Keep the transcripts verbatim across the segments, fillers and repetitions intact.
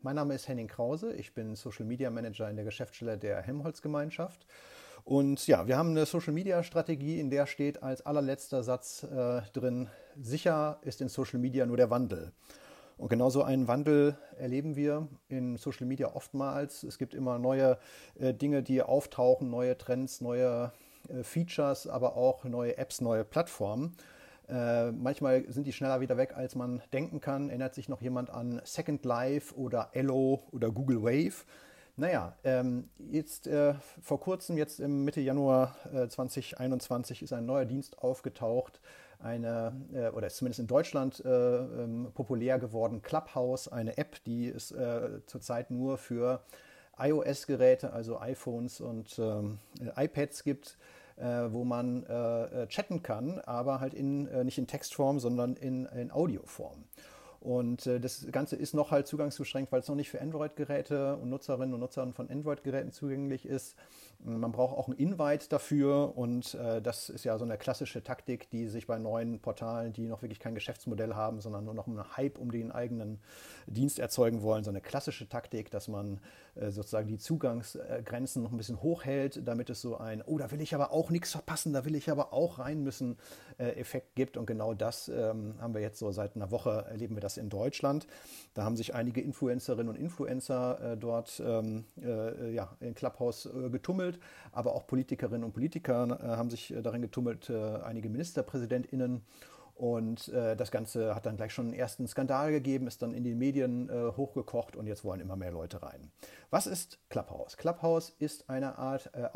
Mein Name ist Henning Krause, ich bin Social Media Manager in der Geschäftsstelle der Helmholtz-Gemeinschaft. Und ja, wir haben eine Social Media Strategie, in der steht als allerletzter Satz äh, drin: Sicher ist in Social Media nur der Wandel. Und genau so einen Wandel erleben wir in Social Media oftmals. Es gibt immer neue äh, Dinge, die auftauchen, neue Trends, neue äh, Features, aber auch neue Apps, neue Plattformen. Äh, manchmal sind die schneller wieder weg, als man denken kann. Erinnert sich noch jemand an Second Life oder Ello oder Google Wave? Naja, ähm, jetzt äh, vor kurzem, jetzt im Mitte Januar äh, zwanzig einundzwanzig, ist ein neuer Dienst aufgetaucht, eine, äh, oder ist zumindest in Deutschland äh, ähm, populär geworden, Clubhouse, eine App, die es äh, zurzeit nur für iOS-Geräte, also iPhones und ähm, iPads gibt, äh, wo man äh, chatten kann, aber halt in, äh, nicht in Textform, sondern in, in Audioform. Und äh, das Ganze ist noch halt zugangsbeschränkt, weil es noch nicht für Android-Geräte und Nutzerinnen und Nutzer von Android-Geräten zugänglich ist. Man braucht auch einen Invite dafür und äh, das ist ja so eine klassische Taktik, die sich bei neuen Portalen, die noch wirklich kein Geschäftsmodell haben, sondern nur noch einen Hype um den eigenen Dienst erzeugen wollen, so eine klassische Taktik, dass man äh, sozusagen die Zugangsgrenzen noch ein bisschen hochhält, damit es so ein, oh, da will ich aber auch nichts verpassen, da will ich aber auch rein müssen, äh, Effekt gibt. Und genau das ähm, haben wir jetzt so seit einer Woche, erleben wir das in Deutschland. Da haben sich einige Influencerinnen und Influencer äh, dort ähm, äh, ja, in Clubhouse äh, getummelt, aber auch Politikerinnen und Politiker äh, haben sich äh, darin getummelt, äh, einige MinisterpräsidentInnen. Und äh, das Ganze hat dann gleich schon einen ersten Skandal gegeben, ist dann in den Medien äh, hochgekocht und jetzt wollen immer mehr Leute rein. Was ist Clubhouse? Clubhouse ist eine Art äh,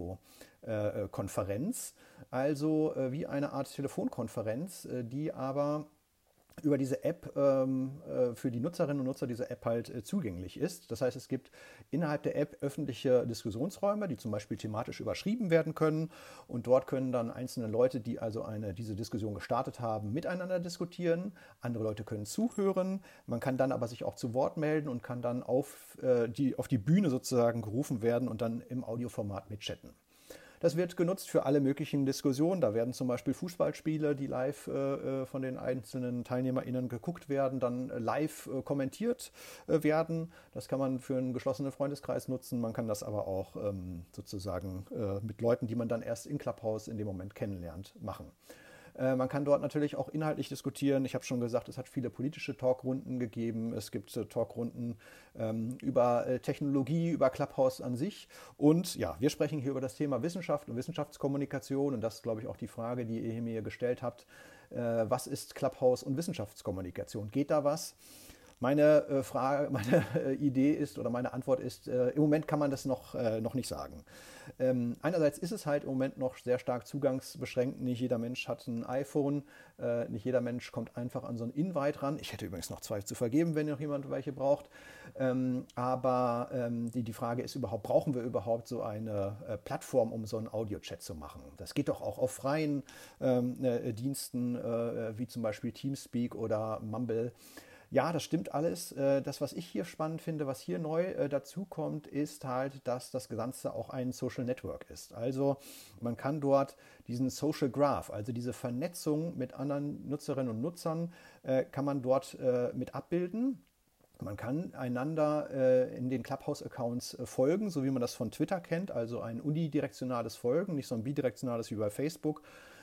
Audiokonferenz, äh, also äh, wie eine Art Telefonkonferenz, äh, die aber über diese App ähm, äh, für die Nutzerinnen und Nutzer dieser App halt äh, zugänglich ist. Das heißt, es gibt innerhalb der App öffentliche Diskussionsräume, die zum Beispiel thematisch überschrieben werden können. Und dort können dann einzelne Leute, die also eine, diese Diskussion gestartet haben, miteinander diskutieren. Andere Leute können zuhören. Man kann dann aber sich auch zu Wort melden und kann dann auf, äh, die, auf die Bühne sozusagen gerufen werden und dann im Audioformat mitchatten. Das wird genutzt für alle möglichen Diskussionen. Da werden zum Beispiel Fußballspiele, die live äh, von den einzelnen TeilnehmerInnen geguckt werden, dann live äh, kommentiert äh, werden. Das kann man für einen geschlossenen Freundeskreis nutzen. Man kann das aber auch ähm, sozusagen äh, mit Leuten, die man dann erst in Clubhouse in dem Moment kennenlernt, machen. Man kann dort natürlich auch inhaltlich diskutieren. Ich habe schon gesagt, es hat viele politische Talkrunden gegeben. Es gibt äh, Talkrunden ähm, über äh, Technologie, über Clubhouse an sich. Und ja, wir sprechen hier über das Thema Wissenschaft und Wissenschaftskommunikation. Und das ist, glaube ich, auch die Frage, die ihr mir gestellt habt. Äh, was ist Clubhouse und Wissenschaftskommunikation? Geht da was? Meine äh, Frage, meine äh, Idee ist oder meine Antwort ist, äh, im Moment kann man das noch, äh, noch nicht sagen. Ähm, einerseits ist es halt im Moment noch sehr stark zugangsbeschränkt. Nicht jeder Mensch hat ein iPhone, äh, nicht jeder Mensch kommt einfach an so einen Invite ran. Ich hätte übrigens noch zwei zu vergeben, wenn noch jemand welche braucht. Ähm, aber ähm, die, die Frage ist überhaupt, brauchen wir überhaupt so eine äh, Plattform, um so einen Audio-Chat zu machen? Das geht doch auch auf freien ähm, äh, Diensten, äh, wie zum Beispiel Teamspeak oder Mumble. Ja, das stimmt alles. Das, was ich hier spannend finde, was hier neu dazu kommt, ist halt, dass das Ganze auch ein Social Network ist. Also man kann dort diesen Social Graph, also diese Vernetzung mit anderen Nutzerinnen und Nutzern, kann man dort mit abbilden. Man kann einander äh, in den Clubhouse-Accounts äh, folgen, so wie man das von Twitter kennt, also ein unidirektionales Folgen, nicht so ein bidirektionales wie bei Facebook,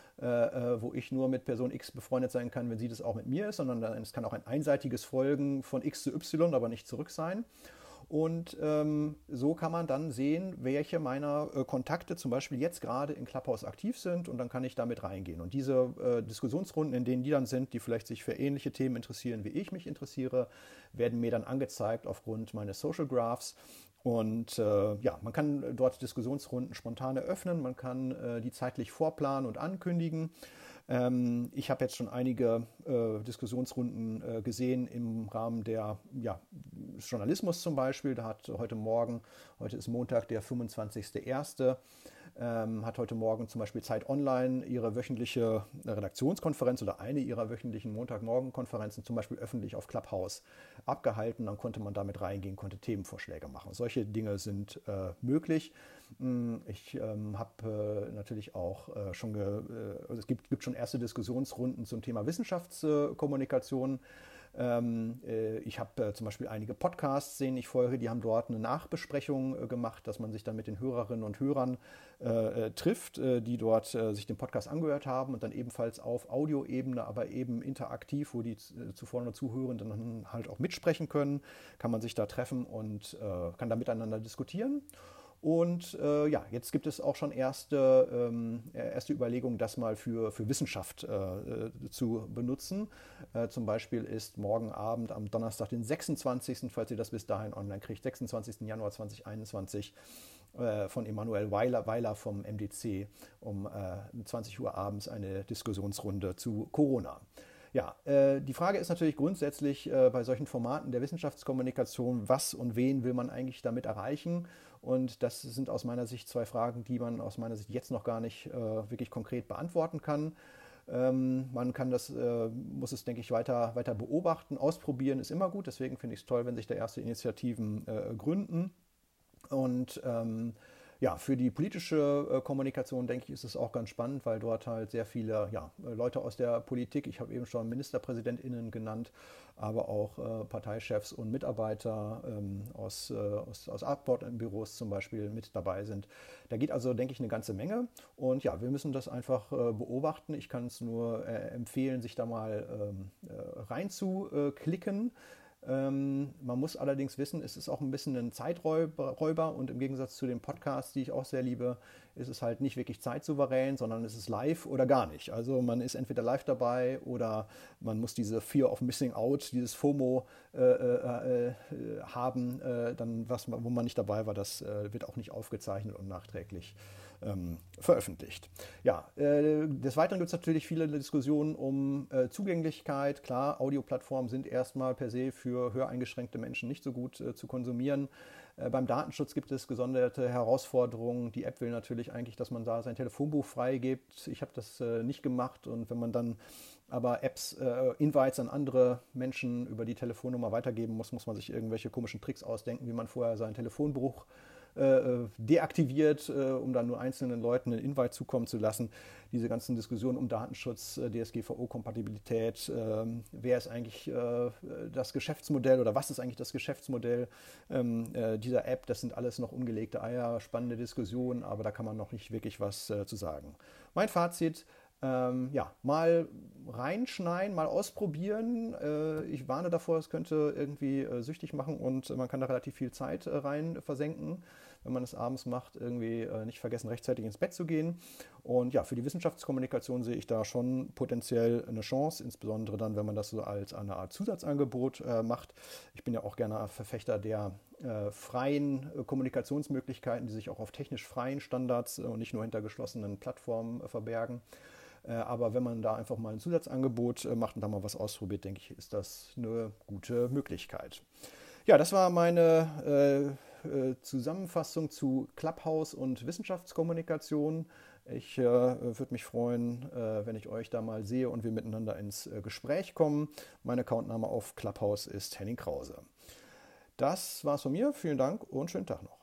äh, wo ich nur mit Person X befreundet sein kann, wenn sie das auch mit mir ist, sondern dann, es kann auch ein einseitiges Folgen von X zu Y, aber nicht zurück sein. Und ähm, so kann man dann sehen, welche meiner äh, Kontakte zum Beispiel jetzt gerade in Clubhouse aktiv sind und dann kann ich damit reingehen. Und diese äh, Diskussionsrunden, in denen die dann sind, die vielleicht sich für ähnliche Themen interessieren, wie ich mich interessiere, werden mir dann angezeigt aufgrund meines Social Graphs. Und äh, ja, man kann dort Diskussionsrunden spontan eröffnen, man kann äh, die zeitlich vorplanen und ankündigen. Ähm, ich habe jetzt schon einige äh, Diskussionsrunden äh, gesehen im Rahmen der ja, Journalismus zum Beispiel. Da hat heute Morgen, heute ist Montag, der fünfundzwanzigster erste Ähm, hat heute Morgen zum Beispiel Zeit Online ihre wöchentliche Redaktionskonferenz oder eine ihrer wöchentlichen Montagmorgenkonferenzen zum Beispiel öffentlich auf Clubhouse abgehalten. Dann konnte man damit reingehen, konnte Themenvorschläge machen. Solche Dinge sind äh, möglich. Ich ähm, habe äh, natürlich auch äh, schon, ge, äh, also es gibt, gibt schon erste Diskussionsrunden zum Thema Wissenschaftskommunikation. Ähm, äh, ich habe äh, zum Beispiel einige Podcasts, denen ich folge, die haben dort eine Nachbesprechung äh, gemacht, dass man sich dann mit den Hörerinnen und Hörern äh, äh, trifft, äh, die dort äh, sich den Podcast angehört haben und dann ebenfalls auf Audioebene, aber eben interaktiv, wo die äh, zuvor nur Zuhörenden dann halt auch mitsprechen können, kann man sich da treffen und äh, kann da miteinander diskutieren. Und äh, ja, jetzt gibt es auch schon erste, ähm, erste Überlegungen, das mal für, für Wissenschaft äh, zu benutzen. Äh, zum Beispiel ist morgen Abend am Donnerstag, den sechsundzwanzigsten, falls ihr das bis dahin online kriegt, sechsundzwanzigsten Januar zweitausendeinundzwanzig, äh, von Emanuel Weiler, Weiler vom M D C um äh, zwanzig Uhr abends eine Diskussionsrunde zu Corona. Ja, äh, die Frage ist natürlich grundsätzlich äh, bei solchen Formaten der Wissenschaftskommunikation, was und wen will man eigentlich damit erreichen? Und das sind aus meiner Sicht zwei Fragen, die man aus meiner Sicht jetzt noch gar nicht äh, wirklich konkret beantworten kann. Ähm, man kann das, äh, muss es, denke ich, weiter, weiter beobachten. Ausprobieren ist immer gut, deswegen finde ich es toll, wenn sich da erste Initiativen äh, gründen. Und ähm, ja, für die politische äh, Kommunikation, denke ich, ist es auch ganz spannend, weil dort halt sehr viele ja, Leute aus der Politik, ich habe eben schon MinisterpräsidentInnen genannt, aber auch äh, Parteichefs und Mitarbeiter ähm, aus, äh, aus, aus Abgeordnetenbüros zum Beispiel mit dabei sind. Da geht also, denke ich, eine ganze Menge. Und ja, wir müssen das einfach äh, beobachten. Ich kann es nur äh, empfehlen, sich da mal ähm, äh, reinzuklicken. Ähm, man muss allerdings wissen, es ist auch ein bisschen ein Zeiträuber und im Gegensatz zu den Podcasts, die ich auch sehr liebe, ist es halt nicht wirklich zeitsouverän, sondern es ist live oder gar nicht. Also man ist entweder live dabei oder man muss diese Fear of Missing Out, dieses FOMO äh, äh, äh, haben, äh, dann was, wo man nicht dabei war, das äh, wird auch nicht aufgezeichnet und nachträglich ähm, veröffentlicht. Ja, äh, des Weiteren gibt es natürlich viele Diskussionen um äh, Zugänglichkeit. Klar, Audioplattformen sind erstmal per se für höreingeschränkte Menschen nicht so gut äh, zu konsumieren. Äh, beim Datenschutz gibt es gesonderte Herausforderungen. Die App will natürlich eigentlich, dass man da sein Telefonbuch freigibt. Ich habe das äh, nicht gemacht und wenn man dann aber Apps, äh, Invites an andere Menschen über die Telefonnummer weitergeben muss, muss man sich irgendwelche komischen Tricks ausdenken, wie man vorher sein Telefonbuch äh, deaktiviert, äh, um dann nur einzelnen Leuten einen Invite zukommen zu lassen. Diese ganzen Diskussionen um Datenschutz, äh, D S G V O-Kompatibilität, äh, wer ist eigentlich äh, das Geschäftsmodell oder was ist eigentlich das Geschäftsmodell ähm, äh, dieser App, das sind alles noch ungelegte Eier, spannende Diskussionen, aber da kann man noch nicht wirklich was äh, zu sagen. Mein Fazit: Ähm, ja, mal reinschneiden, mal ausprobieren. Äh, ich warne davor, es könnte irgendwie äh, süchtig machen und man kann da relativ viel Zeit äh, rein versenken, wenn man es abends macht, irgendwie äh, nicht vergessen, rechtzeitig ins Bett zu gehen. Und ja, für die Wissenschaftskommunikation sehe ich da schon potenziell eine Chance, insbesondere dann, wenn man das so als eine Art Zusatzangebot äh, macht. Ich bin ja auch gerne Verfechter der äh, freien äh, Kommunikationsmöglichkeiten, die sich auch auf technisch freien Standards äh, und nicht nur hinter geschlossenen Plattformen äh, verbergen. Aber wenn man da einfach mal ein Zusatzangebot macht und da mal was ausprobiert, denke ich, ist das eine gute Möglichkeit. Ja, das war meine äh, Zusammenfassung zu Clubhouse und Wissenschaftskommunikation. Ich äh, würde mich freuen, äh, wenn ich euch da mal sehe und wir miteinander ins äh, Gespräch kommen. Mein Accountname auf Clubhouse ist Henning Krause. Das war's von mir. Vielen Dank und schönen Tag noch.